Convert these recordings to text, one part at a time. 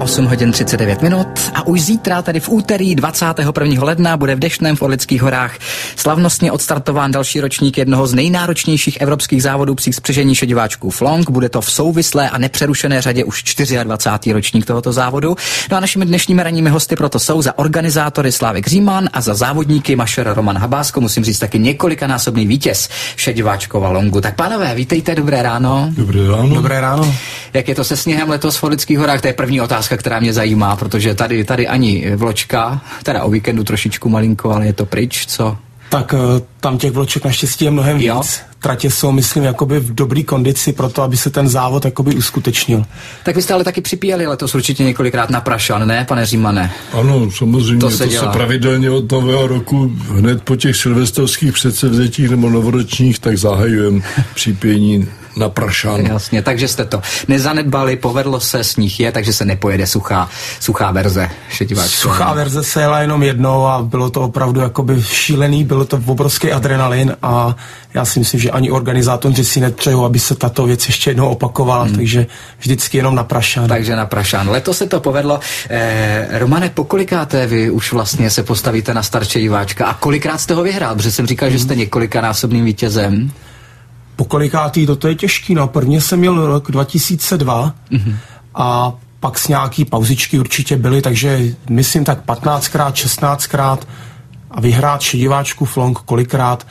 8 hodin 39 minut a už zítra, tedy v úterý 21. ledna, bude v Deštném v Orlických horách slavnostně odstartován další ročník jednoho z nejnáročnějších evropských závodů psích spřežení šediváčků Flonk. Bude to v souvislé a nepřerušené řadě už 24. ročník tohoto závodu. No a našimi dnešními ranními hosty proto jsou za organizátory Slávek Říman a za závodníky mašer Roman Habásko, musím říct taky několikanásobný vítěz šediváčkova Longu. Tak pánové, vítejte, dobré ráno. Dobré ráno. Dobré ráno. Jak je to se sněhem letos v Orlických horách? To je první otázka, která mě zajímá, protože tady ani vločka, teda o víkendu trošičku malinko, ale je to pryč, co? Tak tam těch vloček naštěstí je mnohem víc. Jo. Tratě jsou, myslím, jakoby v dobrý kondici pro to, aby se ten závod jakoby uskutečnil. Tak vy jste ale taky připíjeli letos určitě několikrát na Prašan, ne, pane Římane? Ano, samozřejmě, to se pravidelně od nového roku, hned po těch silvestrovských předsevzetích nebo novoročních, tak zahajujeme připění na Prašan. Jasně, takže jste to nezanedbali, povedlo se, sníh je, takže se nepojede suchá verze šediváčka. Suchá verze se jela jenom jednou a bylo to opravdu jakoby šílený, bylo to obrovský adrenalin a já si myslím, že ani organizátoři si nepřejou, aby se tato věc ještě jednou opakovala, takže vždycky jenom na Prašan. Takže na Prašan. Letos se to povedlo. Romane, pokolikáté vy už vlastně se postavíte na start šediváčka a kolikrát jste ho vyhrál? Protože jsem říkal, že jste několikanásobným vítězem. Pokolikátý, toto je těžký, no. Prvně jsem měl rok 2002 a pak s nějaký pauzičky určitě byly, takže myslím tak 15krát, 16krát a vyhrát šediváčku Flonk kolikrát?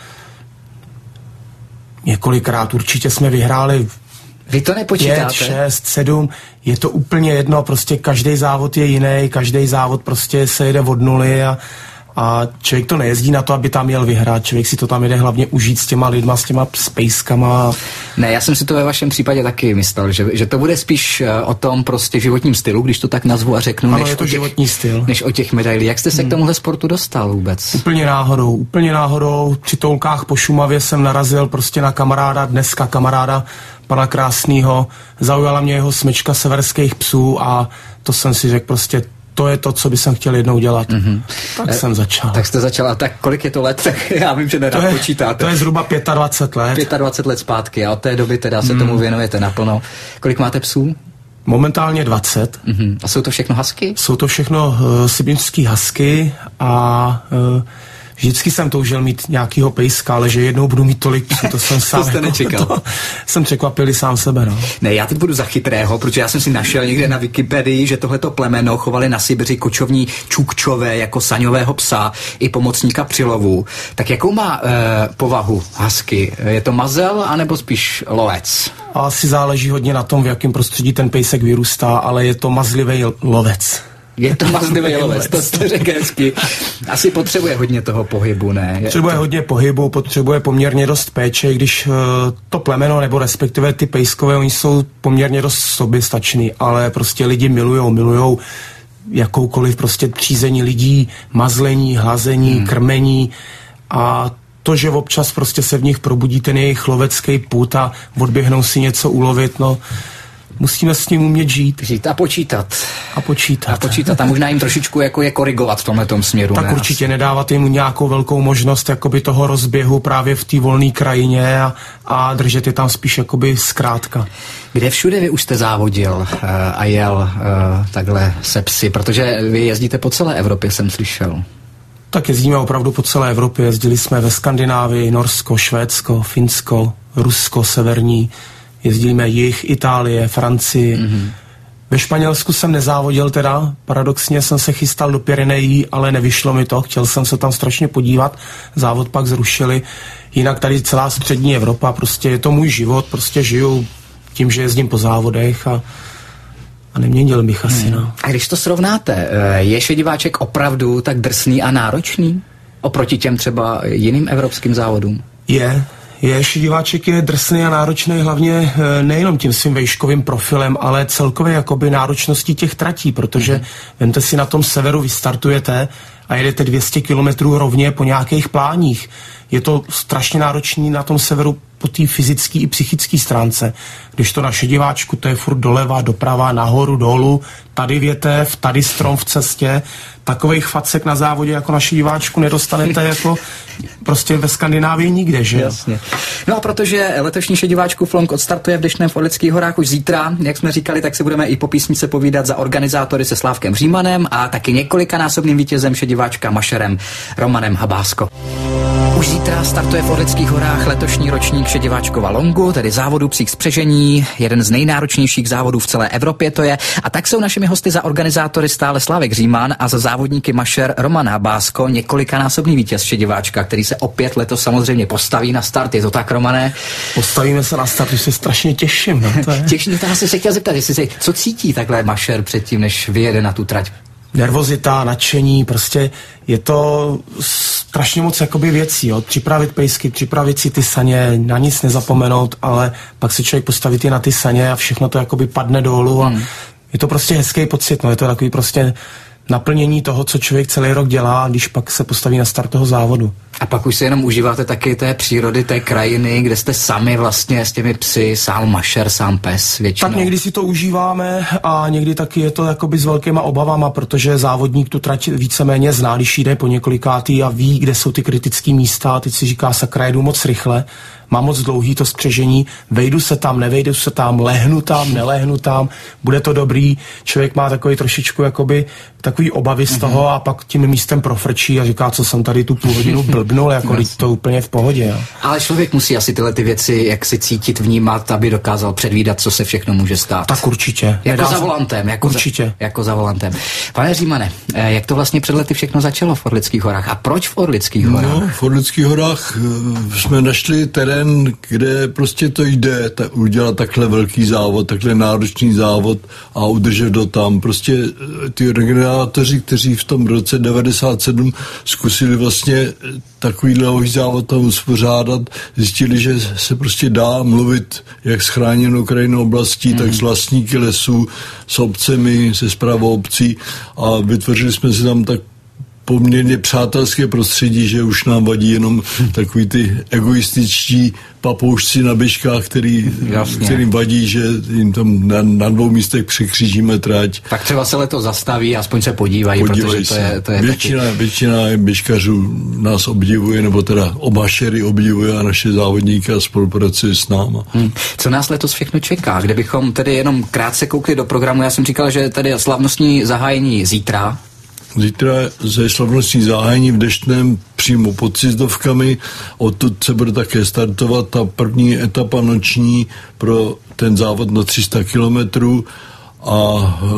Několikrát určitě jsme vyhráli. Vy to nepočítáte? 5, 6, 7, je to úplně jedno, prostě každý závod je jiný, každý závod prostě se jede od nuly a člověk to nejezdí na to, aby tam jel vyhrát. Člověk si to tam jede hlavně užít s těma lidma, s těma spejskama. Ne, já jsem si to ve vašem případě taky myslel, že to bude spíš o tom prostě životním stylu, když to tak nazvu a řeknu, ano, je to životní styl. Než o těch medailích. Jak jste se k tomuhle sportu dostal vůbec? Úplně náhodou. Při toulkách po Šumavě jsem narazil prostě na dneska kamaráda, pana Krásnýho. Zaujala mě jeho smyčka severských psů a to jsem si řekl prostě, to je to, co bych chtěl jednou dělat. Tak jsem začal. Tak jste začal. A tak kolik je to let? Tak já vím, že nedáv počítáte. To je zhruba 25 let. 25 let zpátky a od té doby teda se tomu věnujete naplno. Kolik máte psů? Momentálně 20. A jsou to všechno husky? Jsou to všechno sibirský husky a vždycky jsem toužil mít nějakýho pejska, ale že jednou budu mít tolik psů, to jsem sám. To jste nečekal. Jsem překvapil sám sebe, no. Ne, já teď budu za chytrého, protože já jsem si našel někde na Wikipedii, že tohleto plemeno chovali na Sibiři kočovní čukčové jako saňového psa i pomocníka při lovu. Tak jakou má povahu husky? Je to mazel anebo spíš lovec? Asi záleží hodně na tom, v jakém prostředí ten pejsek vyrůstá, ale je to mazlivý lovec. Je to mazlivý lovec, to jste řekl hezky. Asi potřebuje hodně toho pohybu, ne? Potřebuje hodně pohybu, potřebuje poměrně dost péče, když to plemeno, nebo respektive ty pejskové, oni jsou poměrně dost soběstační, ale prostě lidi milujou jakoukoliv prostě třízení lidí, mazlení, hlazení, krmení a to, že občas prostě se v nich probudí ten jejich lovecký pud a odběhnou si něco ulovit, no musíme s ním umět žít a počítat. A možná jim trošičku jako je korigovat v tomhletom směru. Tak určitě nedávat jim nějakou velkou možnost jakoby toho rozběhu právě v té volné krajině a držet je tam spíš jakoby zkrátka. Kde všude vy už jste závodil a jel takhle se psy? Protože vy jezdíte po celé Evropě, jsem slyšel. Tak jezdíme opravdu po celé Evropě. Jezdili jsme ve Skandinávii, Norsko, Švédsko, Finsko, Rusko, severní. Jezdíme jih, Itálie, Francii. Ve Španělsku jsem nezávodil teda, paradoxně jsem se chystal do Pyrenejí, ale nevyšlo mi to, chtěl jsem se tam strašně podívat, závod pak zrušili. Jinak tady celá střední Evropa, prostě je to můj život, prostě žiju tím, že jezdím po závodech a neměnil bych asi, no. A když to srovnáte, je šediváček opravdu tak drsný a náročný? Oproti těm třeba jiným evropským závodům? Šediváček je drsný a náročný hlavně nejenom tím svým vejškovým profilem, ale celkově jakoby náročností těch tratí, protože vemte si na tom severu vystartujete a jedete 200 kilometrů rovně po nějakých pláních. Je to strašně náročný na tom severu po té fyzické i psychické stránce. Když to na šediváčku, to je furt doleva, doprava, nahoru, dolů, tady větev, tady strom v cestě. Takových facek na závodě jako na šediváčku nedostanete jako prostě ve Skandinávii nikde, že? Jasně. No a protože letošní šediváčkův long odstartuje v Deštném v Orlických horách už zítra, jak jsme říkali, tak se budeme i po písničce povídat za organizátory se Slávkem Římanem a taky několikanásobným vítězem šediváčka mašerem Romanem Habásko. Už zítra startuje v Orlických horách letošní ročník šediváčkova longu, tedy závodu psích spřežení, jeden z nejnáročnějších závodů v celé Evropě to je. A tak jsou našimi hosty za organizátory stále Slávek Říman a za závodníky mašer Roman Habásko, několikanásobný vítěz šediváčka, který se opět letos samozřejmě postaví na start. Je to tak, Romane? Postavíme se na start, už se strašně těším. Těším, to jsem se chtěl zeptat, co cítí takhle mašer předtím, než vyjede na tu trať? Nervozita, nadšení, prostě je to strašně moc jakoby věcí, jo. Připravit pejsky, připravit si ty saně, na nic nezapomenout, ale pak se člověk postavit i na ty saně a všechno to jakoby padne dolů a je to prostě hezký pocit, no. Je to takový prostě naplnění toho, co člověk celý rok dělá, když pak se postaví na start toho závodu. A pak už se jenom užíváte taky té přírody, té krajiny, kde jste sami vlastně s těmi psy, sám mašer, sám pes většinou. Tak někdy si to užíváme a někdy taky je to jakoby s velkýma obavama, protože závodník tu trať víceméně zná, když jde po několikátý a ví, kde jsou ty kritické místa, teď si říká, sakra, jedu moc rychle, mám moc dlouhý to spřežení, vejdu se tam, nevejdu se tam, lehnu tam, nelehnu tam, bude to dobrý, člověk má takový trošičku jakoby takový obavy z toho a pak tím místem profrčí a říká, co jsem tady tu půl hodinu blbnul, jako to úplně v pohodě. Jo. Ale člověk musí asi tyhle ty věci jak si cítit, vnímat, aby dokázal předvídat, co se všechno může stát. Tak určitě. Jako za volantem. Jako za volantem. Pane Římane, jak to vlastně před lety všechno začalo v Orlických horách a proč v Orlických horách? No, v Orlických horách jsme našli terén, kde prostě to jde udělat takhle velký závod, takhle náročný závod a udržet ho tam. Prostě ty organizátoři, kteří v tom roce 97 zkusili vlastně takový dlouhý závod tam uspořádat, zjistili, že se prostě dá mluvit jak s chráněnou krajinnou oblastí, tak s vlastníky lesů, s obcemi, se správou obcí a vytvořili jsme si tam tak poměrně přátelské prostředí, že už nám vadí jenom takový ty egoističtí papoušci na běžkách, kterým vadí, že jim tam na dvou místech překřížíme trať. Tak třeba se letos zastaví, aspoň se podívají, protože to je většina běžkařů nás obdivuje, nebo teda mašery obdivuje a naše závodníky a spolupracuje s náma. Co nás letos všechno čeká? Kdybychom tedy jenom krátce koukli do programu, já jsem říkal, že tady slavnostní zahájení zítra. Zítra ze slavnostní zahájení v Deštném přímo pod Cizdovkami. Odtud se bude také startovat ta první etapa noční pro ten závod na 300 kilometrů a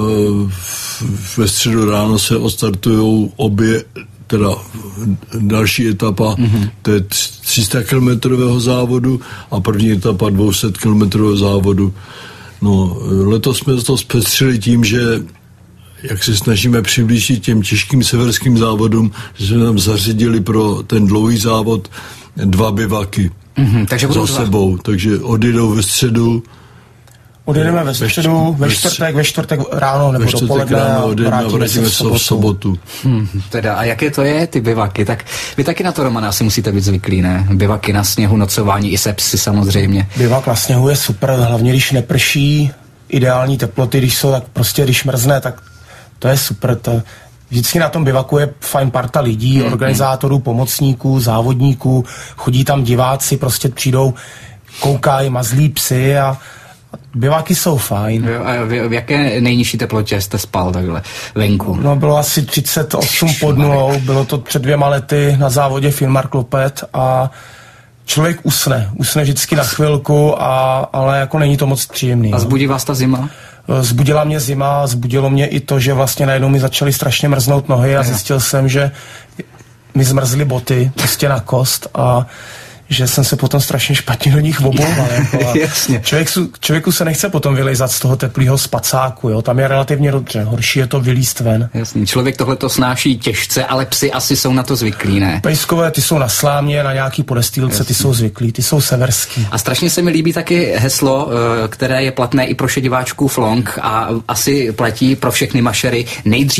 ve středu ráno se odstartujou obě, teda další etapa, to je 300 kilometrového závodu a první etapa 200 kilometrového závodu. No, letos jsme to zpestřili tím, že jak se snažíme přiblížit těm těžkým severským závodům, že jsme tam zařadili pro ten dlouhý závod 2 bivaky takže za sebou. Takže odjedou ve středu. Odjedeme ve středu, ve čtvrtek ráno nebo dopoledne a vrátíme se v sobotu. Teda, a jaké to je, ty bivaky? Tak vy taky na to, Romana, asi musíte být zvyklí, ne? Bivaky na sněhu, nocování i se psy samozřejmě. Bivak na sněhu je super, hlavně když neprší, ideální teploty, když jsou, tak prostě když mrzne, tak to je super. Vždycky na tom bivaku je fajn parta lidí, organizátorů, pomocníků, závodníků, chodí tam diváci, prostě přijdou, koukají, mazlí psy a bivaky jsou fajn. A v jaké nejnižší teplotě jste spal takhle venku? No, bylo asi 38 pod nulou, bylo to před 2 lety na závodě Finnmark Lopet a člověk usne vždycky na chvilku, ale jako není to moc příjemný. A zbudí vás ta zima? Zbudila mě zima, zbudilo mě i to, že vlastně najednou mi začaly strašně mrznout nohy a zjistil jsem, že mi zmrzly boty prostě na kost a že jsem se potom strašně špatně do nich obouval. Člověku se nechce potom vylejzat z toho teplého spacáku, jo? Tam je relativně dobře, horší je to vylízt ven. Jasně, člověk tohleto snáší těžce, ale psy asi jsou na to zvyklí, ne? Pejskové, ty jsou na slámě, na nějaký podestýlce, ty jsou zvyklí, ty jsou severský. A strašně se mi líbí taky heslo, které je platné i pro šediváčkův long a asi platí pro všechny mašery. Nejdřív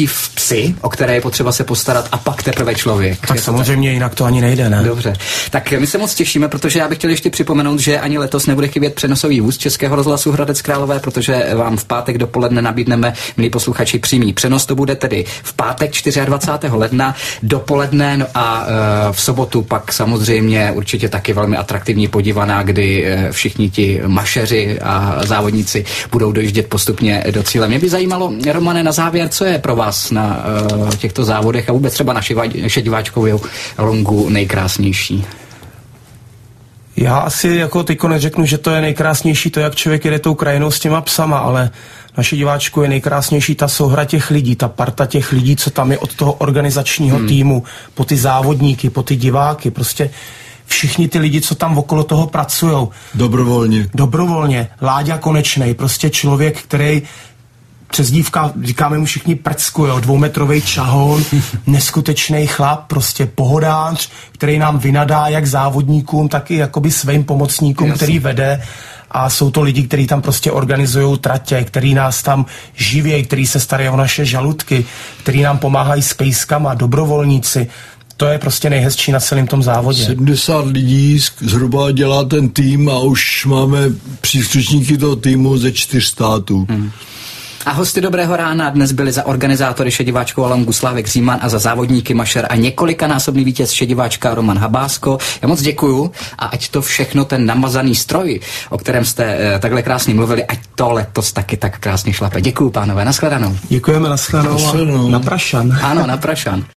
psy, o které je potřeba se postarat, a pak teprve člověk. Tak samozřejmě jinak to ani nejde, ne? Dobře. Tak my se moc těšíme, protože já bych chtěl ještě připomenout, že ani letos nebude chybět přenosový vůz Českého rozhlasu Hradec Králové, protože vám v pátek dopoledne nabídneme, milí posluchači, přímý přenos. To bude tedy v pátek 24. ledna dopoledne, no a v sobotu pak samozřejmě určitě taky velmi atraktivní podívaná, kdy všichni ti mašeři a závodníci budou dojíždět postupně do cíle. Mě by zajímalo, Romane, na závěr, co je pro vás na těchto závodech a vůbec třeba na šediváčkovou longu nejkrásnější? Já asi jako teďko neřeknu, že to je nejkrásnější to, jak člověk jede tou krajinou s těma psama, ale na šediváčku je nejkrásnější ta souhra těch lidí, ta parta těch lidí, co tam je od toho organizačního týmu, po ty závodníky, po ty diváky, prostě všichni ty lidi, co tam okolo toho pracujou. Dobrovolně. Láďa Konečnej, prostě člověk, který přezdívka, říkáme mu všichni Prcku, jo, 2metrovej čahoun, neskutečný chlap, prostě pohodář, který nám vynadá jak závodníkům, tak i jakoby svým pomocníkům, který vede. A jsou to lidi, kteří tam prostě organizují tratě, který nás tam živějí, který se starají o naše žaludky, který nám pomáhají s pejskama, dobrovolníci. To je prostě nejhezčí na celém tom závodě. 70 lidí zhruba dělá ten tým a už máme příslušníky toho týmu ze 4 států. A hosty Dobrého rána dnes byli za organizátory šediváčkovou longu Slávek Říman a za závodníky mašer a několikanásobný vítěz šediváčka Roman Habásko. Já moc děkuju a ať to všechno, ten namazaný stroj, o kterém jste takhle krásně mluvili, ať to letos taky tak krásně šlape. Děkuju, pánové, nashledanou. Děkujeme, nashledanou. Na Prašan. Ano, na Prašan.